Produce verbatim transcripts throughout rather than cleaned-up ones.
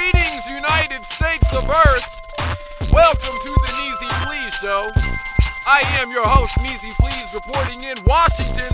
Greetings, United States of Earth. Welcome to the Neezy Please Show. I am your host, Neezy Please, reporting in Washington.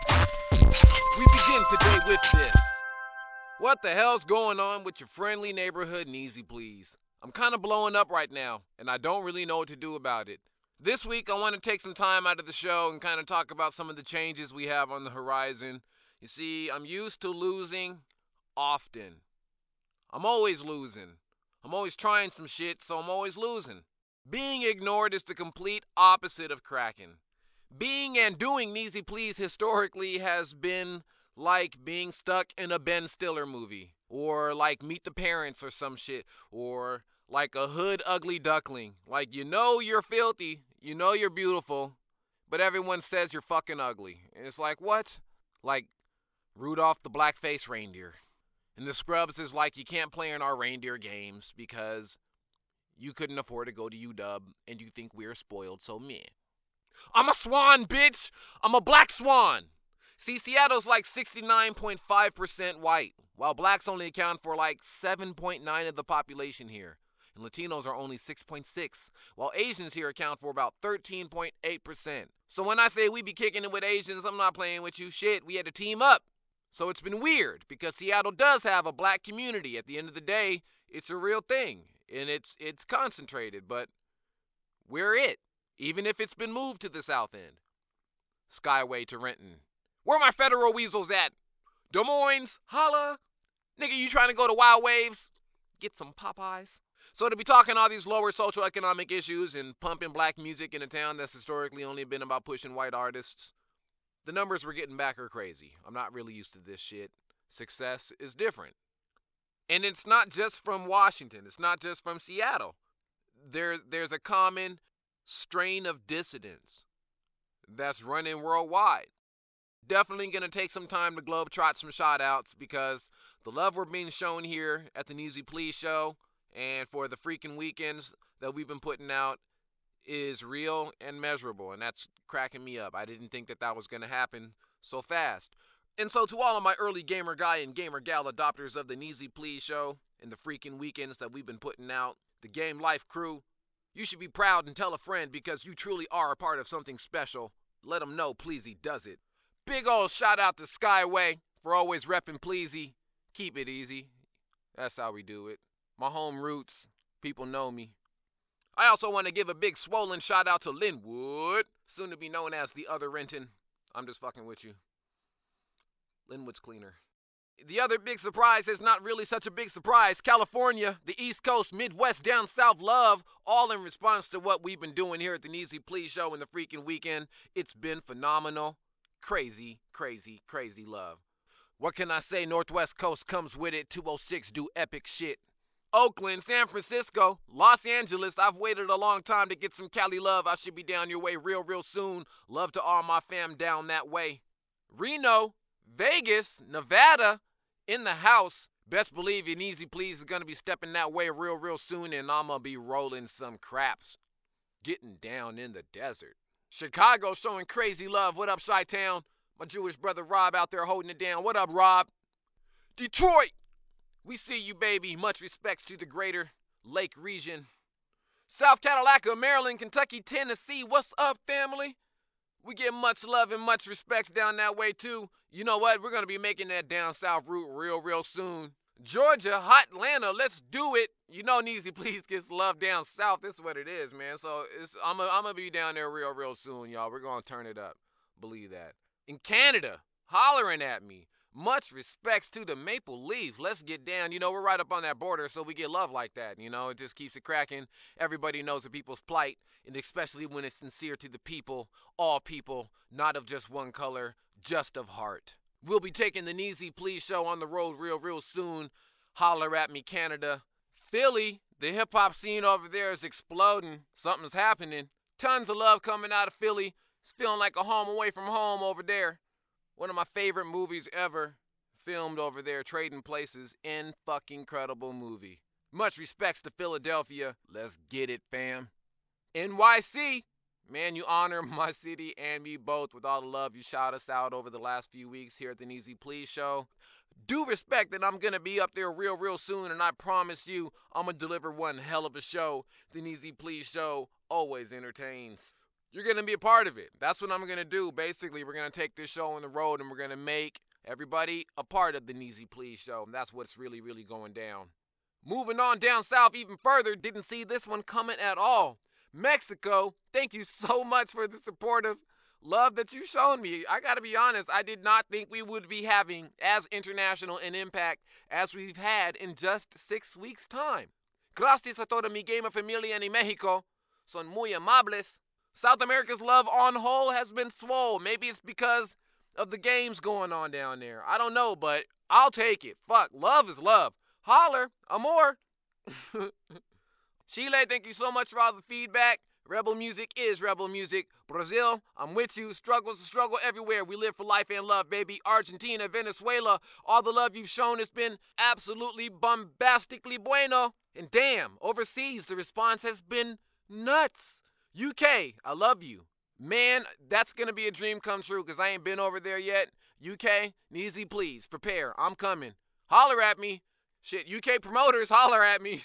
We begin today with this. What the hell's going on with your friendly neighborhood Neezy Please? I'm kind of blowing up right now, and I don't really know what to do about it. This week, I want to take some time out of the show and kind of talk about some of the changes we have on the horizon. You see, I'm used to losing often. I'm always losing. I'm always trying some shit, so I'm always losing. Being ignored is the complete opposite of cracking. Being and doing Neezy Please historically has been like being stuck in a Ben Stiller movie, or like Meet the Parents or some shit, or like a hood ugly duckling. Like, you know you're filthy, you know you're beautiful, but everyone says you're fucking ugly. And it's like, what? Like Rudolph the Black-Faced Reindeer. And the Scrubs is like, you can't play in our reindeer games because you couldn't afford to go to U W and you think we're spoiled, so meh. I'm a swan, bitch! I'm a black swan! See, Seattle's like sixty-nine point five percent white, while blacks only account for like seven point nine of the population here. And Latinos are only six point six, while Asians here account for about thirteen point eight percent. So when I say we be kicking it with Asians, I'm not playing with you. Shit, we had to team up. So it's been weird, because Seattle does have a black community. At the end of the day, it's a real thing, and it's it's concentrated, but we're it, even if it's been moved to the south end. Skyway to Renton. Where my federal weasels at? Des Moines, holla. Nigga, you trying to go to Wild Waves? Get some Popeyes? So to be talking all these lower social economic issues and pumping black music in a town that's historically only been about pushing white artists, the numbers we're getting back are crazy. I'm not really used to this shit. Success is different. And it's not just from Washington. It's not just from Seattle. There's, there's a common strain of dissidence that's running worldwide. Definitely going to take some time to globetrot some shout-outs, because the love we're being shown here at the Neezy Please Show and for the freaking weekends that we've been putting out is real and measurable, and that's cracking me up. I didn't think that that was going to happen so fast. And so to all of my early gamer guy and gamer gal adopters of the Neezy Please Show and the freaking weekends that we've been putting out, the Game Life crew, you should be proud and tell a friend, because you truly are a part of something special. Let them know Pleasy does it. Big ol' shout out to Skyway for always repping Pleasy. Keep it easy. That's how we do it. My home roots, people know me. I also want to give a big swollen shout out to Linwood, soon to be known as the other Renton. I'm just fucking with you. Linwood's cleaner. The other big surprise is not really such a big surprise. California, the East Coast, Midwest, down south love, all in response to what we've been doing here at the Neezy Please Show in the freaking weekend. It's been phenomenal. Crazy, crazy, crazy love. What can I say? Northwest Coast comes with it. two oh six do epic shit. Oakland, San Francisco, Los Angeles. I've waited a long time to get some Cali love. I should be down your way real, real soon. Love to all my fam down that way. Reno, Vegas, Nevada, in the house. Best believe your Neezy Please is going to be stepping that way real, real soon, and I'm going to be rolling some craps. Getting down in the desert. Chicago showing crazy love. What up, Chi-Town? My Jewish brother Rob out there holding it down. What up, Rob? Detroit! We see you, baby. Much respects to the greater Lake region. South Carolina, Maryland, Kentucky, Tennessee. What's up, family? We get much love and much respect down that way, too. You know what? We're going to be making that down south route real, real soon. Georgia, hot Atlanta, let's do it. You know Neezy Please gets love down south. This is what it is, man. So it's, I'm going to be down there real, real soon, y'all. We're going to turn it up. Believe that. In Canada, hollering at me. Much respects to the Maple Leaf. Let's get down. You know, we're right up on that border, so we get love like that. You know, it just keeps it cracking. Everybody knows the people's plight, and especially when it's sincere to the people, all people, not of just one color, just of heart. We'll be taking the Neezy Please Show on the road real, real soon. Holler at me, Canada. Philly, the hip-hop scene over there is exploding. Something's happening. Tons of love coming out of Philly. It's feeling like a home away from home over there. One of my favorite movies ever filmed over there, Trading Places. In fucking incredible movie. Much respects to Philadelphia. Let's get it, fam. N Y C, Man, you honor my city and me both with all the love you shot us out over the last few weeks here at the Neezy Please Show. Do respect that I'm going to be up there real, real soon, and I promise you I'm going to deliver one hell of a show. The Neezy Please Show always entertains. You're going to be a part of it. That's what I'm going to do. Basically, we're going to take this show on the road, and we're going to make everybody a part of the Neezy Please Show, and that's what's really, really going down. Moving on down south even further, didn't see this one coming at all. Mexico, thank you so much for the supportive love that you've shown me. I gotta be honest, I did not think we would be having as international an impact as we've had in just six weeks' time. Gracias a toda mi gamer familia en Mexico. Son muy amables. South America's love on whole has been swole. Maybe it's because of the games going on down there. I don't know, but I'll take it. Fuck, love is love. Holler, amor. Chile, thank you so much for all the feedback. Rebel music is rebel music. Brazil, I'm with you. Struggle's a struggle everywhere. We live for life and love, baby. Argentina, Venezuela, all the love you've shown has been absolutely bombastically bueno. And damn, overseas, the response has been nuts. U K, I love you. Man, that's going to be a dream come true because I ain't been over there yet. U K, Neezy, please, prepare. I'm coming. Holler at me. Shit, U K promoters, holler at me.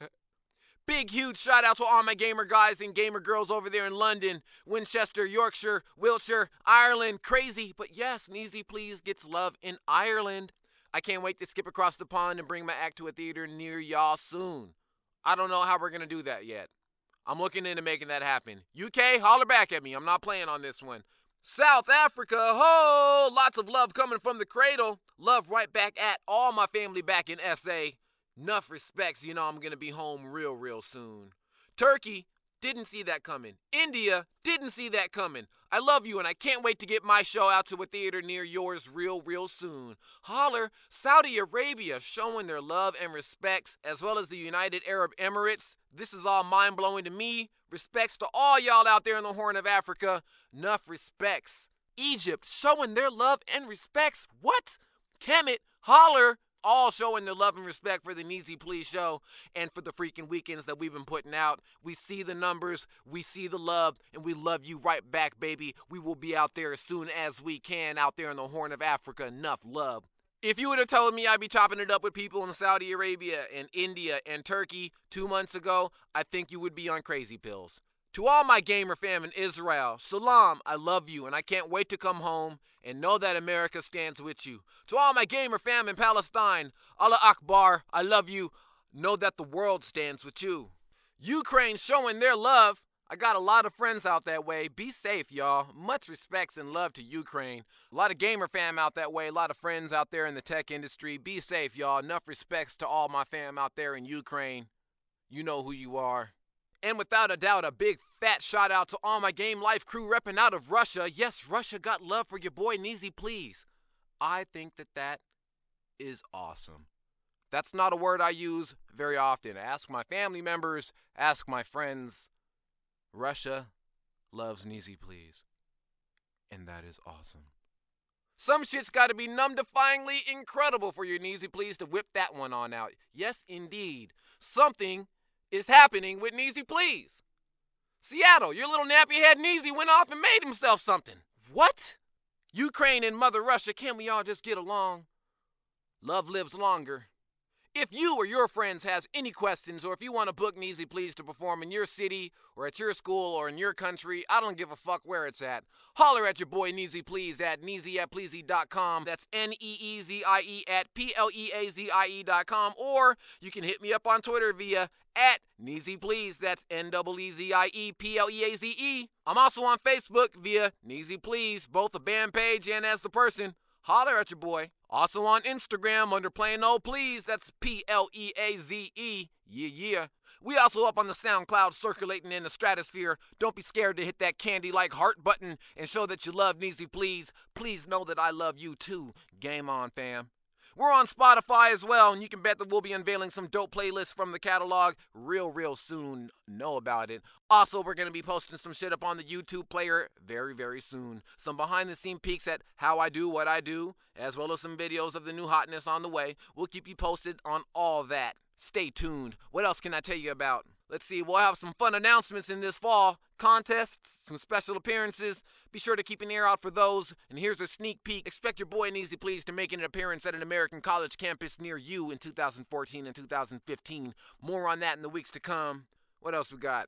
Big, huge shout out to all my gamer guys and gamer girls over there in London, Winchester, Yorkshire, Wiltshire, Ireland. Crazy, but yes, Neezy Please gets love in Ireland. I can't wait to skip across the pond and bring my act to a theater near y'all soon. I don't know how we're going to do that yet. I'm looking into making that happen. U K, holler back at me. I'm not playing on this one. South Africa, ho! Lots of love coming from the cradle. Love right back at all my family back in S A. Enough respects, you know I'm going to be home real, real soon. Turkey, didn't see that coming. India, didn't see that coming. I love you and I can't wait to get my show out to a theater near yours real, real soon. Holler, Saudi Arabia showing their love and respects, as well as the United Arab Emirates. This is all mind-blowing to me. Respects to all y'all out there in the Horn of Africa. Enough respects. Egypt showing their love and respects. What? Kemet, holler. All showing their love and respect for the Neezy Please Show and for the freaking weekends that we've been putting out. We see the numbers, we see the love, and we love you right back, baby. We will be out there as soon as we can out there in the Horn of Africa. Enough love. If you would have told me I'd be chopping it up with people in Saudi Arabia and India and Turkey two months ago, I think you would be on crazy pills. To all my gamer fam in Israel, Salam, I love you and I can't wait to come home and know that America stands with you. To all my gamer fam in Palestine, Allah Akbar, I love you. Know that the world stands with you. Ukraine showing their love. I got a lot of friends out that way. Be safe, y'all. Much respects and love to Ukraine. A lot of gamer fam out that way. A lot of friends out there in the tech industry. Be safe, y'all. Enough respects to all my fam out there in Ukraine. You know who you are. And without a doubt, a big fat shout out to all my Game Life crew repping out of Russia. Yes, Russia got love for your boy Neezy Please. I think that that is awesome. That's not a word I use very often. Ask my family members, ask my friends. Russia loves Neezy Please. And that is awesome. Some shit's got to be numb-defyingly incredible for your Neezy Please to whip that one on out. Yes, indeed. Something is happening with Neezy Please. Seattle, your little nappy head Neezy went off and made himself something. What? Ukraine and Mother Russia, can we all just get along? Love lives longer. If you or your friends has any questions, or if you want to book Neezy Please to perform in your city, or at your school, or in your country, I don't give a fuck where it's at. Holler at your boy Neezy Please at neezy at pleasy dot com. That's N E E Z I E at P L E A Z I E dot com. Or you can hit me up on Twitter via at Neezy Please. That's N E E Z I E P L E A Z E. I'm also on Facebook via Neezy Please, both the band page and as the person. Holler at your boy. Also on Instagram under Plain Old Please. That's P L E A Z E. Yeah, yeah. We also up on the SoundCloud circulating in the stratosphere. Don't be scared to hit that candy-like heart button and show that you love Neezy Please. Please know that I love you too. Game on, fam. We're on Spotify as well, and you can bet that we'll be unveiling some dope playlists from the catalog real, real soon. Know about it. Also, we're going to be posting some shit up on the YouTube player very, very soon. Some behind-the-scene peeks at how I do what I do, as well as some videos of the new hotness on the way. We'll keep you posted on all that. Stay tuned. What else can I tell you about? Let's see, we'll have some fun announcements in this fall. Contests, some special appearances. Be sure to keep an ear out for those. And here's a sneak peek. Expect your boy Neezy Please to make an appearance at an American college campus near you in two thousand fourteen and two thousand fifteen. More on that in the weeks to come. What else we got?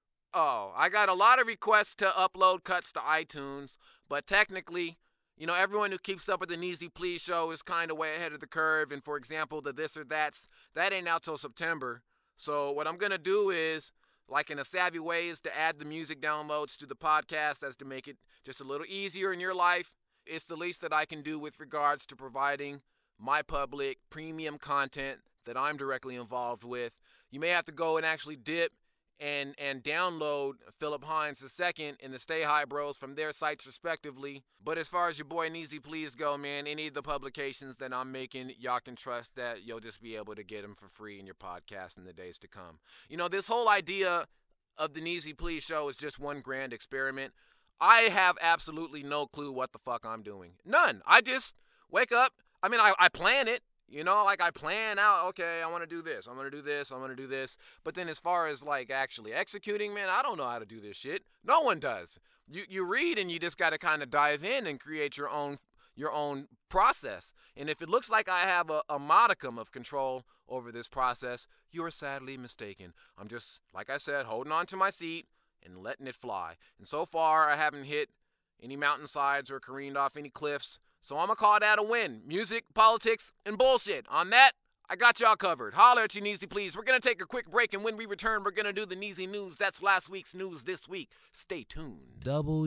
Oh, I got a lot of requests to upload cuts to iTunes, but technically, you know, everyone who keeps up with the Neezy Please show is kind of way ahead of the curve. And for example, the This or That's, that ain't out till September. So what I'm going to do is, like in a savvy way, is to add the music downloads to the podcast as to make it just a little easier in your life. It's the least that I can do with regards to providing my public premium content that I'm directly involved with. You may have to go and actually dip and and download Philip Hines the second and the Stay High Bros from their sites respectively. But as far as your boy Neezy Please go, man, any of the publications that I'm making, y'all can trust that you'll just be able to get them for free in your podcast in the days to come. You know, this whole idea of the Neezy Please show is just one grand experiment. I have absolutely no clue what the fuck I'm doing. None. I just wake up. I mean, I, I plan it. You know, like I plan out, okay, I want to do this, I'm going to do this, I'm going to do this. But then as far as like actually executing, man, I don't know how to do this shit. No one does. You you read and you just got to kind of dive in and create your own your own process. And if it looks like I have a, a modicum of control over this process, you are sadly mistaken. I'm just, like I said, holding on to my seat and letting it fly. And so far, I haven't hit any mountainsides or careened off any cliffs. So I'm going to call that a win. Music, politics, and bullshit. On that, I got y'all covered. Holler at you, Neezy Please. We're going to take a quick break, and when we return, we're going to do the Neezy News. That's last week's news this week. Stay tuned.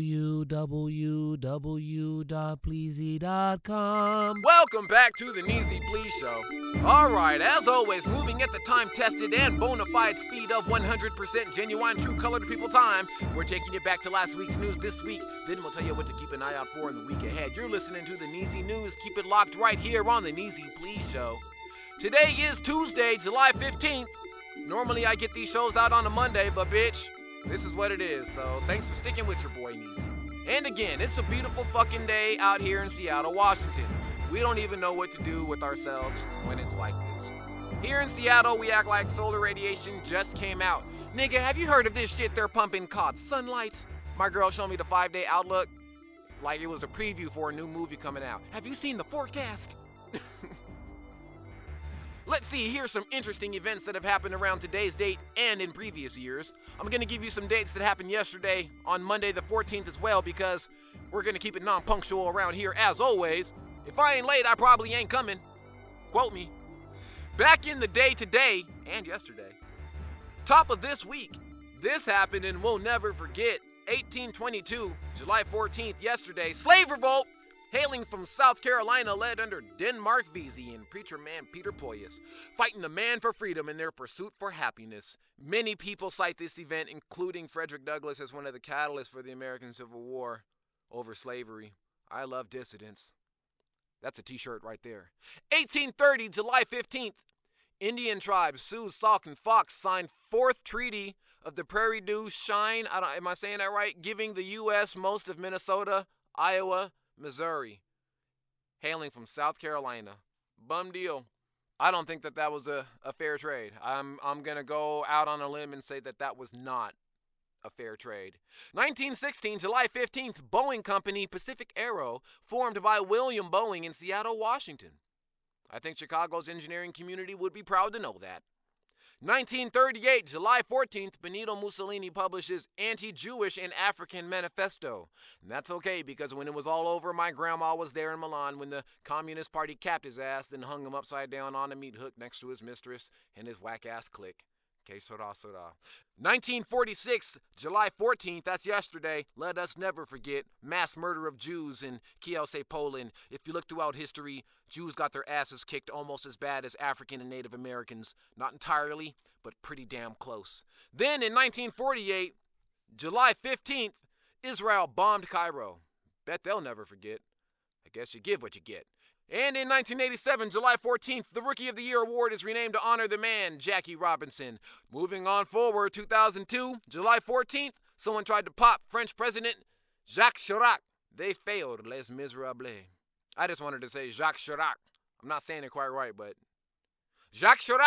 w w w dot pleasy dot com. Welcome back to the Neezy Please Show. All right, as always, moving at the time-tested and bona fide speed of one hundred percent genuine, true colored people time, we're taking you back to last week's news this week. Then we'll tell you what to keep an eye out for in the week ahead. You're listening to the Neezy News. Keep it locked right here on the Neezy Please Show. Today is Tuesday, July fifteenth. Normally I get these shows out on a Monday, but bitch, this is what it is. So thanks for sticking with your boy Neezy. And again, it's a beautiful fucking day out here in Seattle, Washington. We don't even know what to do with ourselves when it's like this. Here in Seattle, we act like solar radiation just came out. Nigga, have you heard of this shit they're pumping called sunlight? My girl showed me the five-day outlook like it was a preview for a new movie coming out. Have you seen the forecast? Let's see, here's some interesting events that have happened around today's date and in previous years. I'm going to give you some dates that happened yesterday on Monday the fourteenth as well, because we're going to keep it non-punctual around here as always. If I ain't late, I probably ain't coming. Quote me. Back in the day today and yesterday. Top of this week. This happened and we'll never forget. eighteen twenty-two, July fourteenth, yesterday. Slave revolt. Hailing from South Carolina, led under Denmark Vesey and preacher man Peter Poyas, fighting the man for freedom in their pursuit for happiness. Many people cite this event, including Frederick Douglass, as one of the catalysts for the American Civil War over slavery. I love dissidents. That's a t-shirt right there. eighteen thirty, July fifteenth, Indian tribe Sioux, Sauk, and Fox signed fourth treaty of the Prairie du Chien. I don't, am I saying that right? Giving the U S most of Minnesota, Iowa, Missouri, hailing from South Carolina. Bum deal. I don't think that that was a, a fair trade. I'm I'm going to go out on a limb and say that that was not a fair trade. nineteen sixteen, July fifteenth, Boeing Company Pacific Aero, formed by William Boeing in Seattle, Washington. I think Chicago's engineering community would be proud to know that. nineteen thirty-eight, July fourteenth, Benito Mussolini publishes Anti-Jewish and African Manifesto. And that's okay, because when it was all over, my grandma was there in Milan when the Communist Party capped his ass and hung him upside down on a meat hook next to his mistress and his whack-ass clique. Que sera, sera. nineteen forty-six, July fourteenth, that's yesterday. Let us never forget mass murder of Jews in Kielce, Poland. If you look throughout history, Jews got their asses kicked almost as bad as African and Native Americans. Not entirely, but pretty damn close. Then in nineteen forty-eight, July fifteenth, Israel bombed Cairo. Bet they'll never forget. I guess you give what you get. And in nineteen eighty-seven, July fourteenth, the Rookie of the Year award is renamed to honor the man, Jackie Robinson. Moving on forward, two thousand two, July fourteenth, someone tried to pop French President Jacques Chirac. They failed, les miserables. I just wanted to say Jacques Chirac. I'm not saying it quite right, but Jacques Chirac.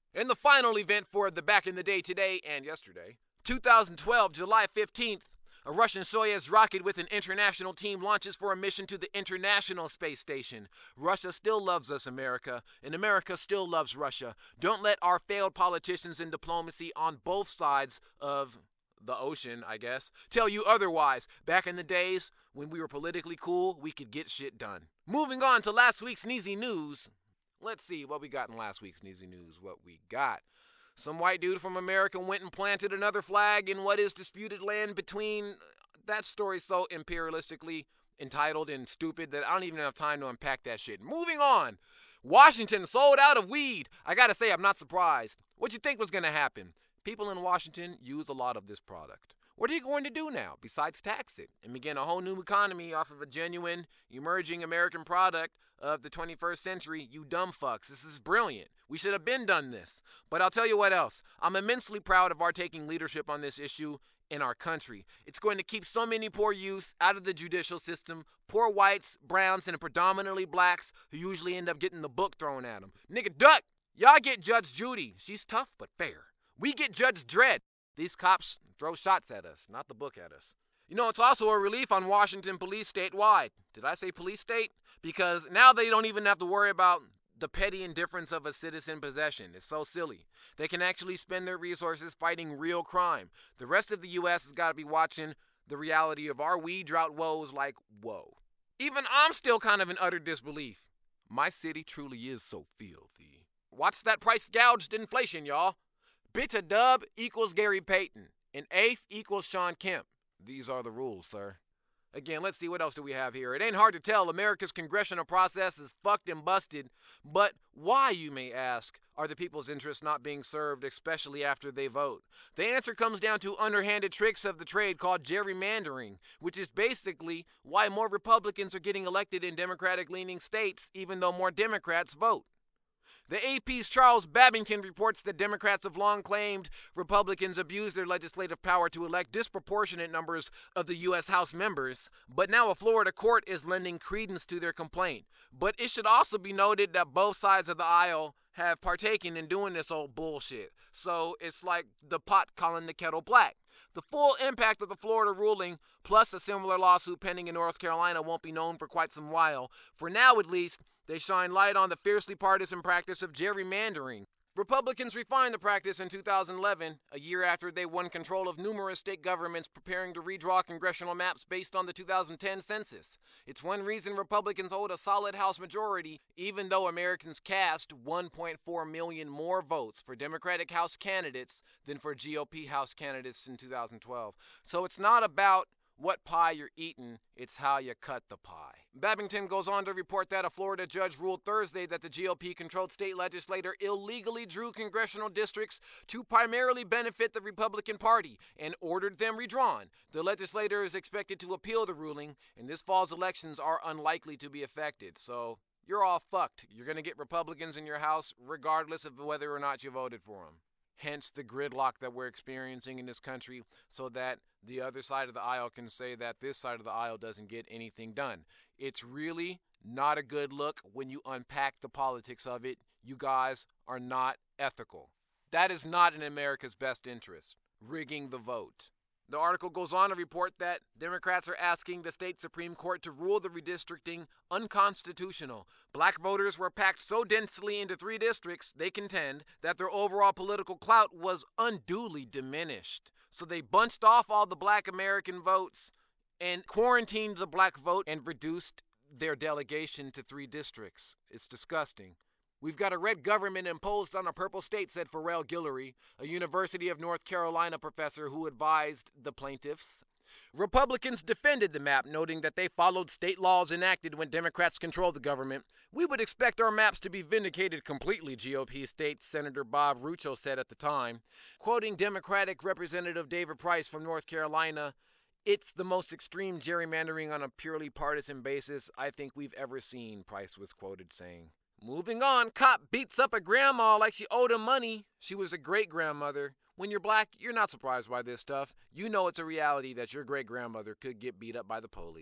And the final event for the back in the day today and yesterday, two thousand twelve, July fifteenth, a Russian Soyuz rocket with an international team launches for a mission to the International Space Station. Russia still loves us, America, and America still loves Russia. Don't let our failed politicians in diplomacy on both sides of the ocean, I guess, tell you otherwise. Back in the days when we were politically cool, we could get shit done. Moving on to last week's Sneezy News. Let's see what we got in last week's Sneezy News. What we got. Some white dude from America went and planted another flag in what is disputed land between. That story's so imperialistically entitled and stupid that I don't even have time to unpack that shit. Moving on. Washington sold out of weed. I gotta say, I'm not surprised. What you think was gonna happen? People in Washington use a lot of this product. What are you going to do now besides tax it and begin a whole new economy off of a genuine, emerging American product of the twenty-first century? You dumb fucks. This is brilliant. We should have been done this. But I'll tell you what else. I'm immensely proud of our taking leadership on this issue in our country. It's going to keep so many poor youths out of the judicial system, poor whites, browns, and predominantly blacks who usually end up getting the book thrown at them. Nigga, duck! Y'all get Judge Judy. She's tough but fair. We get Judge Dredd. These cops throw shots at us, not the book at us. You know, it's also a relief on Washington police statewide. Did I say police state? Because now they don't even have to worry about the petty indifference of a citizen possession. It's so silly. They can actually spend their resources fighting real crime. The rest of the U S has got to be watching the reality of our weed drought woes like, whoa. Even I'm still kind of in utter disbelief. My city truly is so filthy. Watch that price gouged inflation, y'all. Bit a dub equals Gary Payton. An eighth equals Sean Kemp. These are the rules, sir. Again, let's see what else do we have here. It ain't hard to tell America's congressional process is fucked and busted. But why, you may ask, are the people's interests not being served, especially after they vote? The answer comes down to underhanded tricks of the trade called gerrymandering, which is basically why more Republicans are getting elected in Democratic-leaning states, even though more Democrats vote. The A P's Charles Babington reports that Democrats have long claimed Republicans abuse their legislative power to elect disproportionate numbers of the U S House members, but now a Florida court is lending credence to their complaint. But it should also be noted that both sides of the aisle have partaken in doing this old bullshit. So it's like the pot calling the kettle black. The full impact of the Florida ruling, plus a similar lawsuit pending in North Carolina, won't be known for quite some while. For now, at least, they shine light on the fiercely partisan practice of gerrymandering. Republicans refined the practice in two thousand eleven, a year after they won control of numerous state governments preparing to redraw congressional maps based on the two thousand ten census. It's one reason Republicans hold a solid House majority, even though Americans cast one point four million more votes for Democratic House candidates than for G O P House candidates in two thousand twelve. So it's not about what pie you're eating, it's how you cut the pie. Babington goes on to report that a Florida judge ruled Thursday that the G O P-controlled state legislature illegally drew congressional districts to primarily benefit the Republican Party and ordered them redrawn. The legislature is expected to appeal the ruling, and this fall's elections are unlikely to be affected. So you're all fucked. You're going to get Republicans in your house regardless of whether or not you voted for them. Hence the gridlock that we're experiencing in this country, so that the other side of the aisle can say that this side of the aisle doesn't get anything done. It's really not a good look when you unpack the politics of it. You guys are not ethical. That is not in America's best interest, rigging the vote. The article goes on to report that Democrats are asking the state Supreme Court to rule the redistricting unconstitutional. Black voters were packed so densely into three districts, they contend, that their overall political clout was unduly diminished. So they bunched off all the black American votes and quarantined the black vote and reduced their delegation to three districts. It's disgusting. We've got a red government imposed on a purple state, said Pharrell Guillory, a University of North Carolina professor who advised the plaintiffs. Republicans defended the map, noting that they followed state laws enacted when Democrats controlled the government. We would expect our maps to be vindicated completely, G O P State Senator Bob Rucho said at the time. Quoting Democratic Representative David Price from North Carolina, "It's the most extreme gerrymandering on a purely partisan basis I think we've ever seen," Price was quoted saying. Moving on, cop beats up a grandma like she owed him money. She was a great-grandmother. When you're black, you're not surprised by this stuff. You know it's a reality that your great-grandmother could get beat up by the police.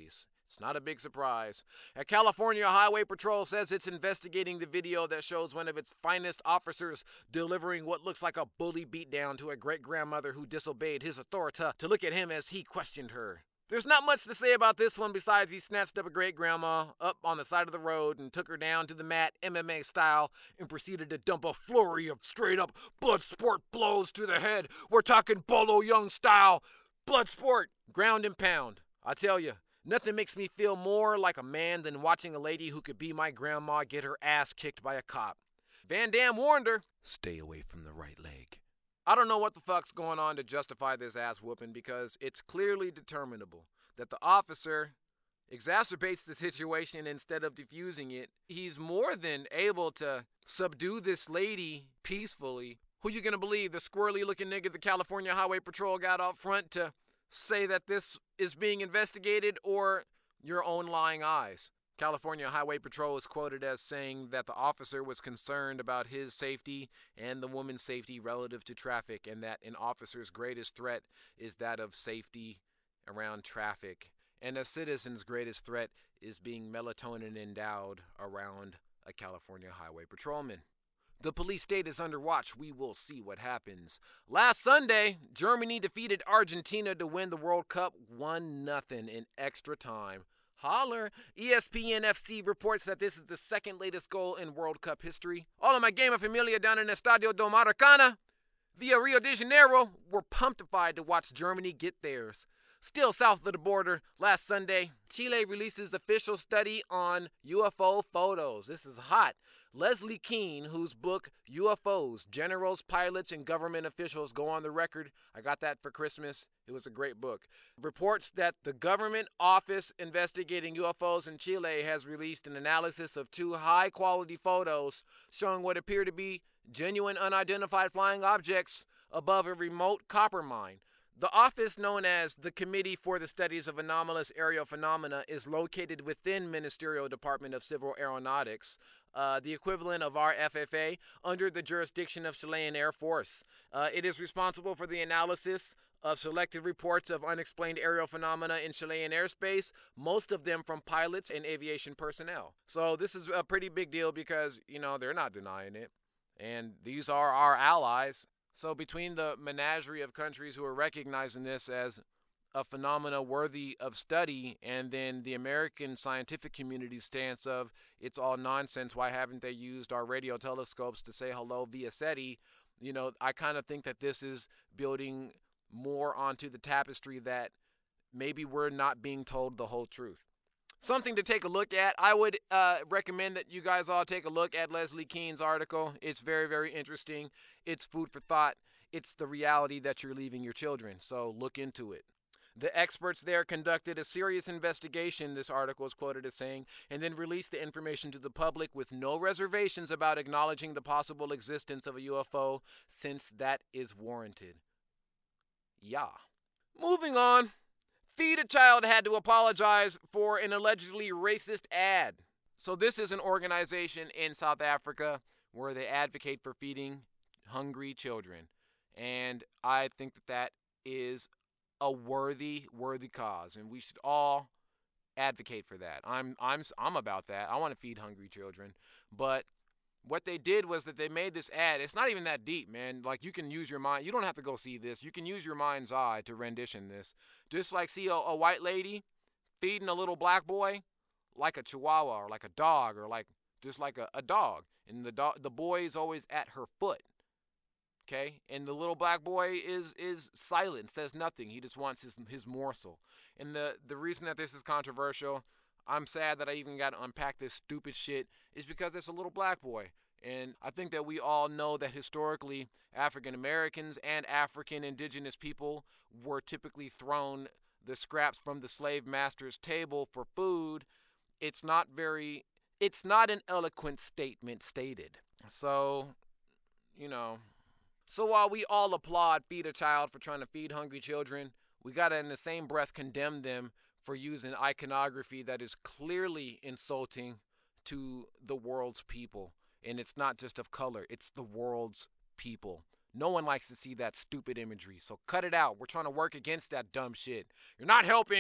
It's not a big surprise. A California Highway Patrol says it's investigating the video that shows one of its finest officers delivering what looks like a bully beatdown to a great-grandmother who disobeyed his authority to look at him as he questioned her. There's not much to say about this one besides he snatched up a great-grandma up on the side of the road and took her down to the mat M M A style and proceeded to dump a flurry of straight-up blood sport blows to the head. We're talking Bolo Young style. Blood sport. Ground and pound. I tell you. Nothing makes me feel more like a man than watching a lady who could be my grandma get her ass kicked by a cop. Van Damme warned her, stay away from the right leg. I don't know what the fuck's going on to justify this ass whooping because it's clearly determinable that the officer exacerbates the situation instead of diffusing it. He's more than able to subdue this lady peacefully. Who you gonna believe, the squirrely looking nigga the California Highway Patrol got out front to say that this is being investigated, or your own lying eyes? California Highway Patrol is quoted as saying that the officer was concerned about his safety and the woman's safety relative to traffic, and that an officer's greatest threat is that of safety around traffic, and a citizen's greatest threat is being melatonin endowed around a California Highway Patrolman. The police state is under watch. We will see what happens. Last Sunday, Germany defeated Argentina to win the World Cup one nothing in extra time. Holler. E S P N F C reports that this is the second latest goal in World Cup history. All of my Gamer Familia down in Estadio do Maracanã via Rio de Janeiro were pumptified to watch Germany get theirs. Still south of the border, last Sunday, Chile releases official study on U F O photos. This is hot. Leslie Kean, whose book U F Os, Generals, Pilots, and Government Officials Go on the Record, I got that for Christmas. It was a great book. Reports that the government office investigating U F Os in Chile has released an analysis of two high-quality photos showing what appear to be genuine unidentified flying objects above a remote copper mine. The office, known as the Committee for the Studies of Anomalous Aerial Phenomena, is located within Ministerial Department of Civil Aeronautics, uh, the equivalent of our F F A, under the jurisdiction of Chilean Air Force. Uh, it is responsible for the analysis of selected reports of unexplained aerial phenomena in Chilean airspace, most of them from pilots and aviation personnel. So this is a pretty big deal because, you know, they're not denying it. And these are our allies. So between the menagerie of countries who are recognizing this as a phenomena worthy of study, and then the American scientific community's stance of it's all nonsense, why haven't they used our radio telescopes to say hello via SETI, you know, I kind of think that this is building more onto the tapestry that maybe we're not being told the whole truth. Something to take a look at. I would uh, recommend that you guys all take a look at Leslie Kean's article. It's very, very interesting. It's food for thought. It's the reality that you're leaving your children, so look into it. The experts there conducted a serious investigation, this article is quoted as saying, and then released the information to the public with no reservations about acknowledging the possible existence of a U F O, since that is warranted. Yeah. Moving on. Feed a Child had to apologize for an allegedly racist ad. So this is an organization in South Africa where they advocate for feeding hungry children. And I think that that is a worthy, worthy cause. And we should all advocate for that. I'm, I'm, I'm about that. I want to feed hungry children. But what they did was that they made this ad. It's not even that deep, man. Like, you can use your mind. You don't have to go see this. You can use your mind's eye to rendition this. Just like see a, a white lady feeding a little black boy like a chihuahua or like a dog or like just like a, a dog. And the dog, the boy is always at her foot. Okay? And the little black boy is is silent, says nothing. He just wants his his morsel. And the, the reason that this is controversial, I'm sad that I even got to unpack this stupid shit, is because it's a little black boy. And I think that we all know that historically African Americans and African indigenous people were typically thrown the scraps from the slave master's table for food. It's not very, it's not an eloquent statement stated. So, you know, so while we all applaud Feed a Child for trying to feed hungry children, we got to in the same breath condemn them for using iconography that is clearly insulting to the world's people. And it's not just of color, it's the world's people. No one likes to see that stupid imagery, so cut it out. We're trying to work against that dumb shit. You're not helping.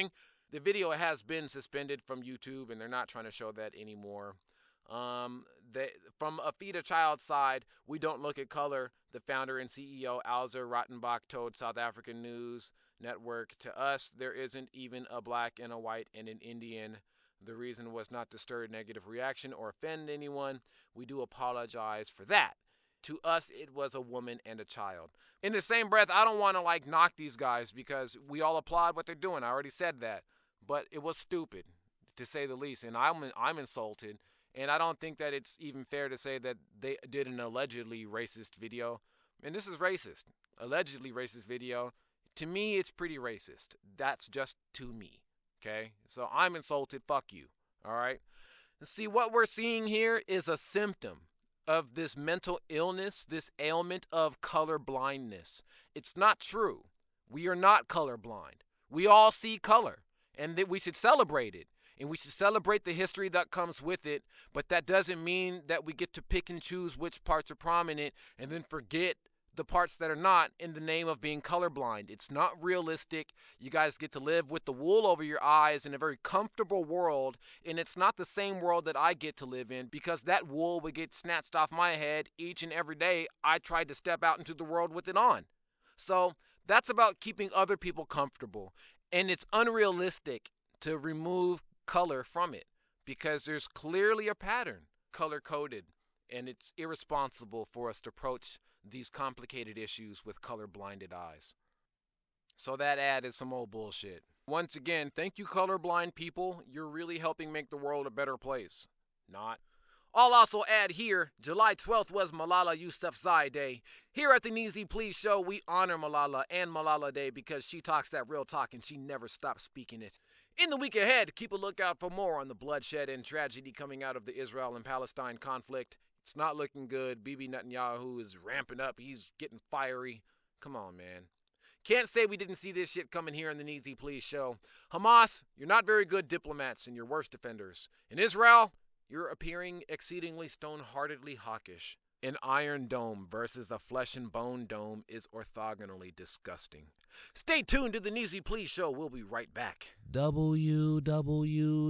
The video has been suspended from YouTube, and they're not trying to show that anymore. Um, they, from a Feed a Child side, we don't look at color. The founder and C E O, Alza Rottenbach, told South African News Network, to us, there isn't even a black and a white and an Indian. The reason was not to stir negative reaction or offend anyone. We do apologize for that. To us, it was a woman and a child. In the same breath, I don't want to like knock these guys because we all applaud what they're doing. I already said that. But it was stupid, to say the least, and I'm I'm insulted. And I don't think that it's even fair to say that they did an allegedly racist video. And this is racist. Allegedly racist video. To me, it's pretty racist. That's just to me. Okay? So I'm insulted. Fuck you. All right? See, what we're seeing here is a symptom of this mental illness, this ailment of color blindness. It's not true. We are not colorblind. We all see color. And that we should celebrate it. And we should celebrate the history that comes with it. But that doesn't mean that we get to pick and choose which parts are prominent and then forget the parts that are not in the name of being colorblind. It's not realistic. You guys get to live with the wool over your eyes in a very comfortable world. And it's not the same world that I get to live in, because that wool would get snatched off my head each and every day I tried to step out into the world with it on. So that's about keeping other people comfortable. And it's unrealistic to remove color from it because there's clearly a pattern color-coded, and it's irresponsible for us to approach these complicated issues with color-blinded eyes. So that ad is some old bullshit. Once again, thank you colorblind people. You're really helping make the world a better place. Not. I'll also add here, July twelfth was Malala Yousafzai Day. Here at the Neezy Please Show, we honor Malala and Malala Day because she talks that real talk and she never stops speaking it. In the week ahead, keep a lookout for more on the bloodshed and tragedy coming out of the Israel and Palestine conflict. It's not looking good. Bibi Netanyahu is ramping up. He's getting fiery. Come on, man. Can't say we didn't see this shit coming here in the Neezy Please Show. Hamas, you're not very good diplomats and you're worse defenders. In Israel, you're appearing exceedingly stone-heartedly hawkish. An iron dome versus a flesh and bone dome is orthogonally disgusting. Stay tuned to the Neezy Please Show. We'll be right back. w w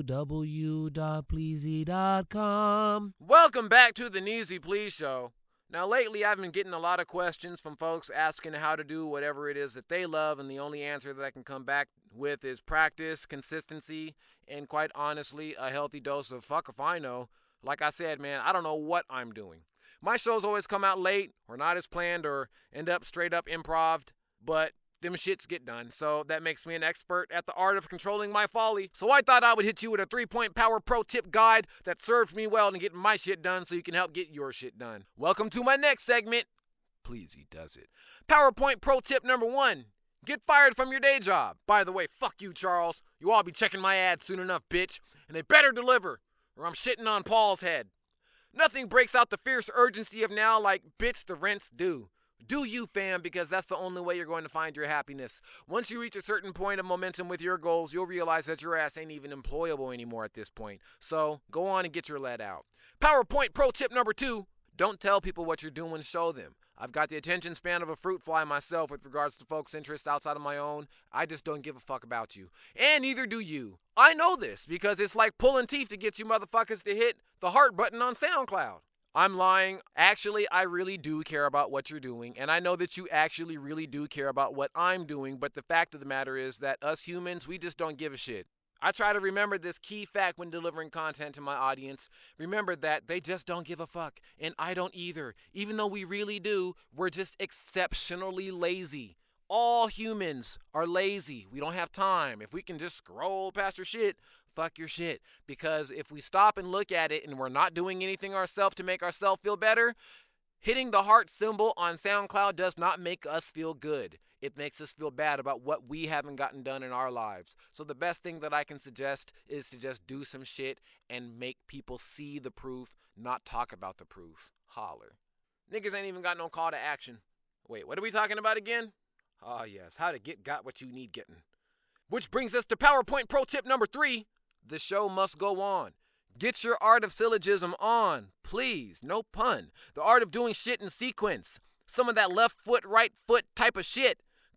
w dot pleasy dot com. Welcome back to the Neezy Please Show. Now, lately, I've been getting a lot of questions from folks asking how to do whatever it is that they love, and the only answer that I can come back with is practice, consistency, and quite honestly, a healthy dose of fuck if I know. Like I said, man, I don't know what I'm doing. My shows always come out late, or not as planned, or end up straight up improv'd, but them shits get done. So that makes me an expert at the art of controlling my folly. So I thought I would hit you with a three-point power pro tip guide that served me well in getting my shit done so you can help get your shit done. Welcome to my next segment. Please, he does it. PowerPoint pro tip number one. Get fired from your day job. By the way, fuck you, Charles. You all be checking my ads soon enough, bitch. And they better deliver, or I'm shitting on Paul's head. Nothing breaks out the fierce urgency of now like, bitch, the rent's due. Do you, fam, because that's the only way you're going to find your happiness. Once you reach a certain point of momentum with your goals, you'll realize that your ass ain't even employable anymore at this point. So, go on and get your lead out. PowerPoint pro tip number two. Don't tell people what you're doing, show them. I've got the attention span of a fruit fly myself with regards to folks' interests outside of my own. I just don't give a fuck about you. And neither do you. I know this because it's like pulling teeth to get you motherfuckers to hit the heart button on SoundCloud. I'm lying. Actually, I really do care about what you're doing, and I know that you actually really do care about what I'm doing, but the fact of the matter is that us humans, we just don't give a shit. I try to remember this key fact when delivering content to my audience. Remember that they just don't give a fuck, and I don't either. Even though we really do, we're just exceptionally lazy. All humans are lazy. We don't have time. If we can just scroll past your shit, fuck your shit. Because if we stop and look at it and we're not doing anything ourselves to make ourselves feel better, hitting the heart symbol on SoundCloud does not make us feel good. It makes us feel bad about what we haven't gotten done in our lives. So the best thing that I can suggest is to just do some shit and make people see the proof, not talk about the proof. Holler. Niggas ain't even got no call to action. Wait, what are we talking about again? Ah, yes, how to get got what you need getting. Which brings us to PowerPoint pro tip number three. The show must go on. Get your art of syllogism on, please. No pun. The art of doing shit in sequence. Some of that left foot, right foot type of shit.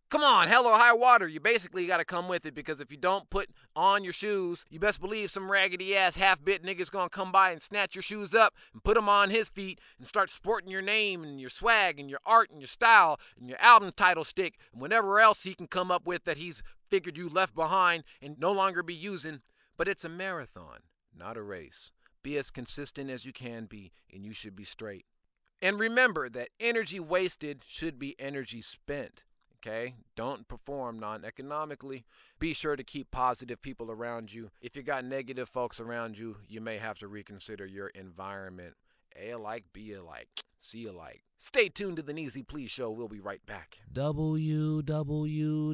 Come on, hell or high water, you basically gotta come with it, because if you don't put on your shoes, you best believe some raggedy-ass half-bit nigga's gonna come by and snatch your shoes up and put them on his feet and start sporting your name and your swag and your art and your style and your album title stick and whatever else he can come up with that he's figured you left behind and no longer be using. But it's a marathon, not a race. Be as consistent as you can be, and you should be straight. And remember that energy wasted should be energy spent. Okay? Don't perform non-economically. Be sure to keep positive people around you. If you got negative folks around you, you may have to reconsider your environment. A alike, B alike, C alike. Stay tuned to the Neezy Please Show. We'll be right back. w w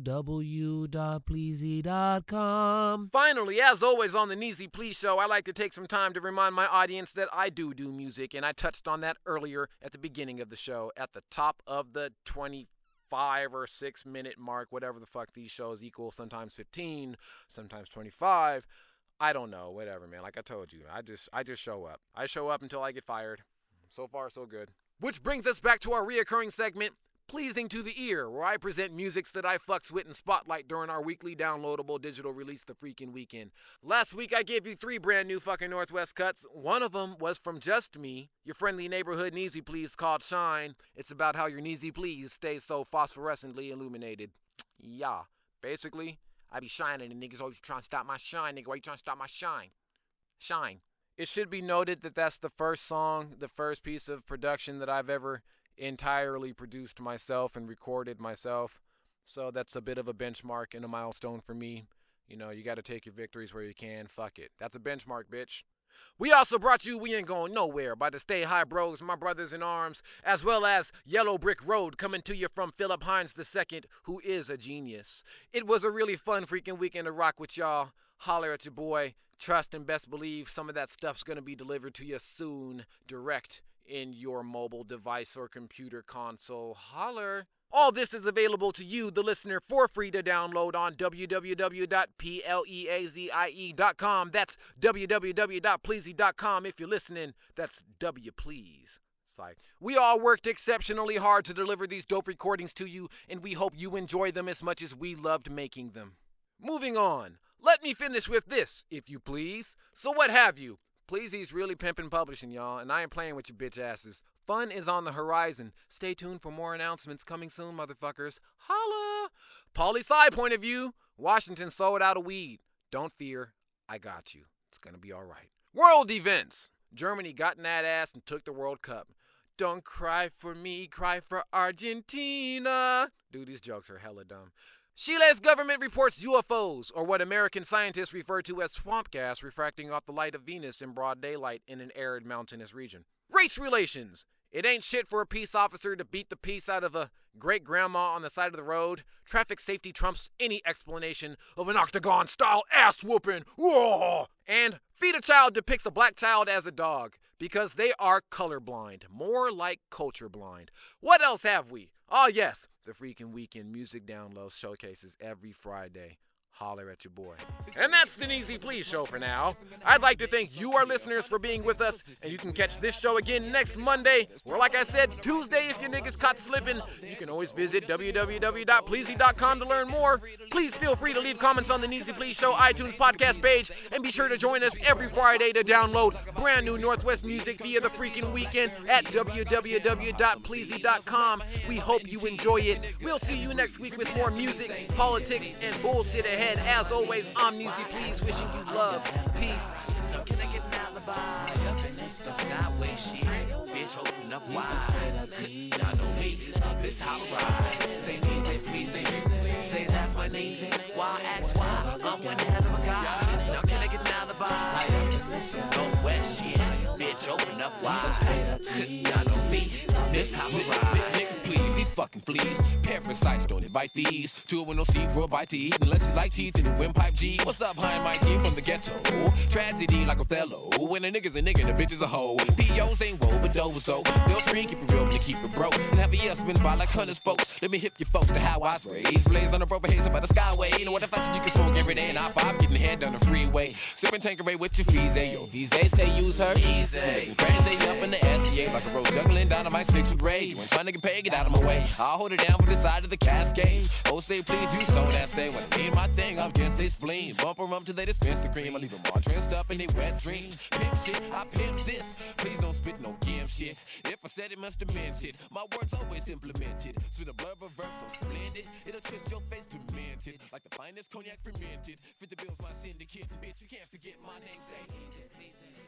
w dot pleasy dot com. Finally, as always on the Neezy Please Show, I like to take some time to remind my audience that I do do music, and I touched on that earlier at the beginning of the show, at the top of the twenty five or six minute mark, whatever the fuck these shows equal, sometimes fifteen, sometimes twenty-five. I don't know, whatever, man. Like I told you, I just I just show up. I show up until I get fired. So far, so good. Which brings us back to our reoccurring segment, Pleasing to the Ear, where I present musics that I fucks with and spotlight during our weekly downloadable digital release, The Freaking Weekend. Last week, I gave you three brand new fucking Northwest cuts. One of them was from Just Me, your friendly neighborhood Neezy Please, called Shine. It's about how your Neezy Please stays so phosphorescently illuminated. Yeah, basically, I be shining and niggas always trying to stop my shine. Nigga, why you trying to stop my shine? Shine. It should be noted that that's the first song, the first piece of production that I've ever entirely produced myself and recorded myself. So that's a bit of a benchmark and a milestone for me. You know, you got to take your victories where you can. Fuck it. That's a benchmark, bitch. We also brought you We Ain't Going Nowhere by the Stay High Bros, my brothers in arms, as well as Yellow Brick Road, coming to you from Philip Hines the Second, who is a genius. It was a really fun freaking weekend to rock with y'all. Holler at your boy. Trust and best believe some of that stuff's going to be delivered to you soon, direct in your mobile device or computer console. Holler. All this is available to you, the listener, for free to download on w w w dot pleazie dot com. That's w w w dot pleazy dot com. If you're listening, that's W please. Psych. We all worked exceptionally hard to deliver these dope recordings to you, and we hope you enjoy them as much as we loved making them. Moving on. Let me finish with this, if you please. So what have you? Pleazy's really pimping publishing, y'all, and I ain't playing with your bitch asses. Fun is on the horizon. Stay tuned for more announcements coming soon, motherfuckers. Holla! Poli-sci point of view, Washington sold out of weed. Don't fear, I got you. It's gonna be alright. World events. Germany got in that ass and took the World Cup. Don't cry for me, cry for Argentina. Dude, these jokes are hella dumb. Chile's government reports U F Os, or what American scientists refer to as swamp gas, refracting off the light of Venus in broad daylight in an arid mountainous region. Race relations. It ain't shit for a peace officer to beat the peace out of a great-grandma on the side of the road. Traffic safety trumps any explanation of an octagon-style ass-whooping. Whoa! And Feed a Child depicts a black child as a dog, because they are colorblind, more like culture blind. What else have we? Oh yes, the Freaking Weekend music download showcases every Friday. Holler at your boy. And that's the Neezy Please Show for now. I'd like to thank you, our listeners, for being with us, and you can catch this show again next Monday, or like I said, Tuesday if your niggas caught slipping. You can always visit w w w dot pleazy dot com to learn more. Please feel free to leave comments on the Neezy Please Show iTunes podcast page, and be sure to join us every Friday to download brand new Northwest music via the Freaking Weekend at w w w dot pleazy dot com. We hope you enjoy it. We'll see you next week with more music, politics, and bullshit ahead. As always, I'm Neezy Please, wishing you love, peace. So can I get an alibi up in this skyway shit? Bitch, open up wide. Y'all know me, this how I ride. Say Neezy Please, say that's my Neezy. Why ask why? I'm one hell of a guy. Now can I get an alibi up in this Northwest shit? Bitch, open up wide. Y'all know me, this how I ride. Please, these fucking fleas, parasites, don't invite these. Two with no seed for a bite to eat, unless you like teeth in your windpipe G. What's up, hi, my team from the ghetto? Tragedy like Othello. When a nigga's a nigga, the bitch is a hoe. P Os ain't woe, but those though. They'll screen, keep it real, and keep it broke. And have a year spin by like hundreds folks. Let me hip you folks to how I was raised. Blaze on the rubber haze by the skyway. You know what the fashion you can smoke every day, and I five getting head down the freeway. Sipping Tanqueray with your fees, eh? Yo, Vise say use her easy. Crazy up in the S C A like a road juggling down on my sixth grade. You ain't trying to get paid, get out of my way. I'll hold it down for the side of the cascade. Oh, say please, you so that stay. When I need my thing, I'm just a spleen. Bump them up till they dispense the cream. I leave them all dressed up in they wet dreams. Pimp shit, I pimp this. Please don't spit no game shit. If I said it, must have meant it. My words always implemented. Spit a blurb of verse so splendid. It'll twist your face to mint it. Like the finest cognac fermented. Fit the bills, my syndicate. Bitch, you can't forget my name. Say, easy, please.